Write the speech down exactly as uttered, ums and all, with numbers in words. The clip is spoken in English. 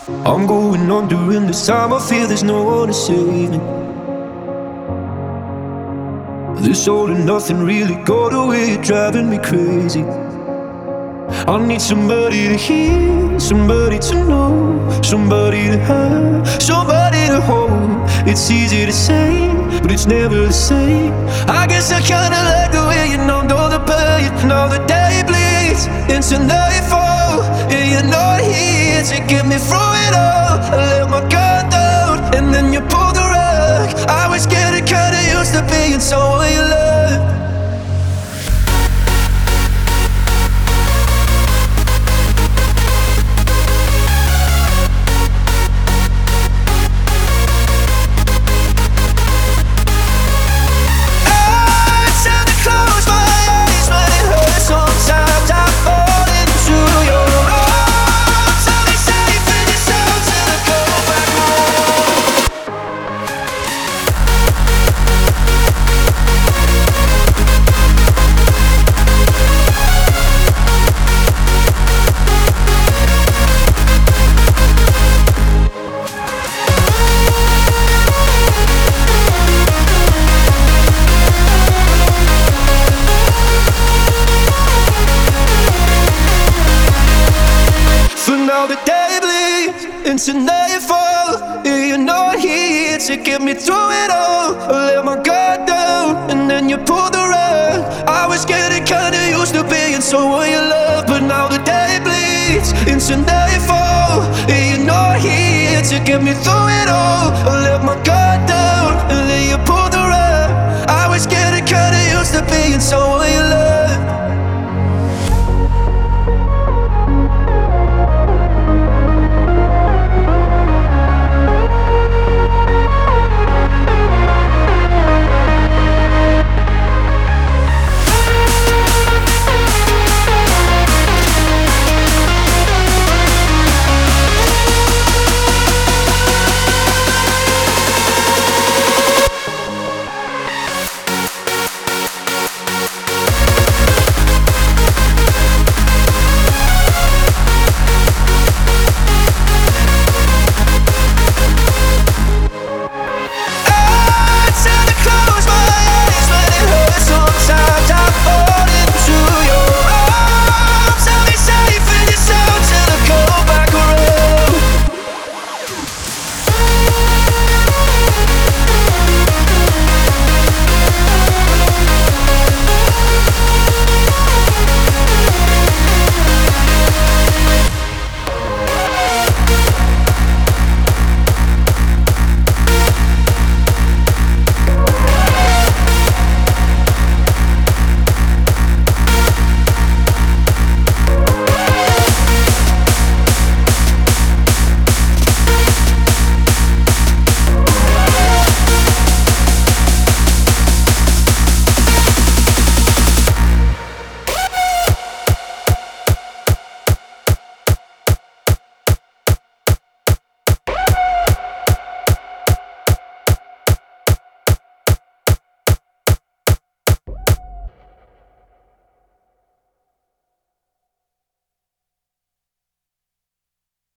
I'm going on during this time. I feel there's no one to save me. This all and nothing really got away, you're driving me crazy. I need somebody to hear, somebody to know, somebody to have, somebody to hold. It's easy to say, but it's never the same. I guess I kinda like the way you numbed all the pain. Now the day bleeds into nightfall, and you're not here to get me through it all. I let my guard down, and then you pulled the rug. I was getting kinda used to being someone you loved. Now the day bleeds into nightfall, and you're not here to get me through it all. I let my guard down, and then you pulled the rug. I was getting kinda used to being someone you love, but now the day bleeds into nightfall, and you're not here to get me through it all. I let my guard down, and then you pulled the rug. I was getting kinda used to being someone you love.